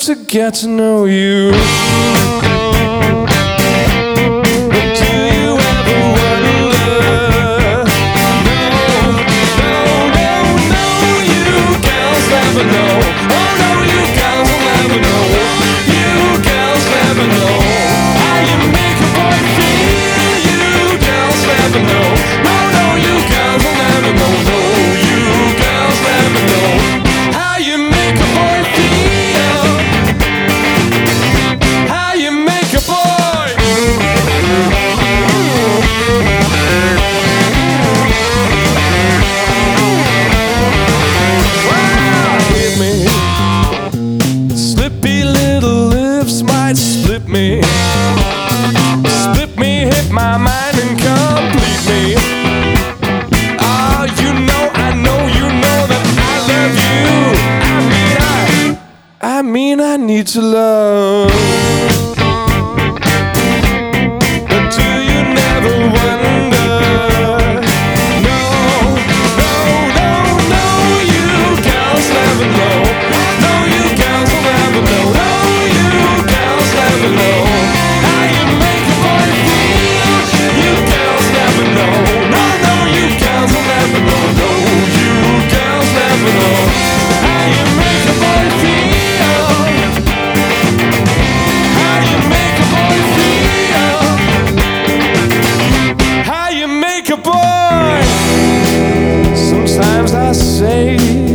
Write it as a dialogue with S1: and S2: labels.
S1: to get to know you. But do you ever wonder? No, you girls never know. Oh no, you girls will never know. You girls never know how you make a boy feel. You girls never know. No, you girls will never know. No, you girls never know how you make a boy feel. How you make a boy. Wow, hit me. Slippy little lips might split me. Split me, hit my mind and complete me. Oh, you know, I know, you know that I love you. I mean, I need to love. But do you never wonder? No, you girls never know. No, you girls will never know. No, you girls never know how you make a boy feel. You girls never know. No, you girls will never know. No, you girls never know how you make a boy feel. How you make a boy feel. How you make a boy. Sometimes I say